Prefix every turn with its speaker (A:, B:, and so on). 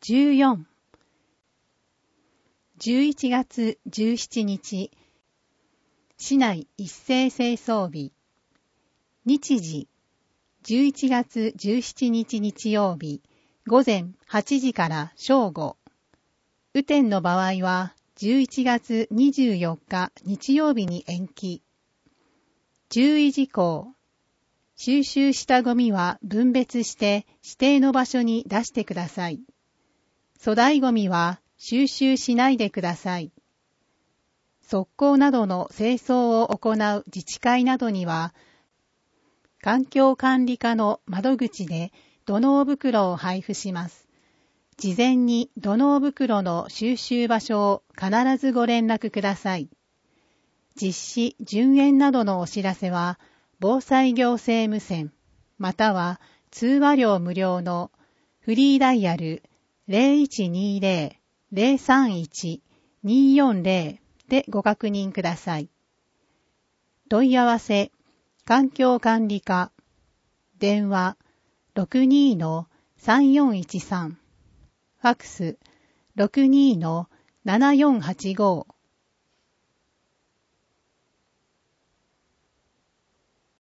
A: 14。11月17日、市内一斉清掃日。日時、11月17日日曜日、午前8時から正午。雨天の場合は、11月24日日曜日に延期。注意事項。収集したゴミは分別して指定の場所に出してください。粗大ゴミは収集しないでください。側溝などの清掃を行う自治会などには、環境管理課の窓口で土のう袋を配布します。事前に土のう袋の収集場所を必ずご連絡ください。実施・順延などのお知らせは、防災行政無線、または通話料無料のフリーダイヤル 0120-031-240 でご確認ください。問い合わせ、環境管理課、電話 62-3413、ファクス 62-7485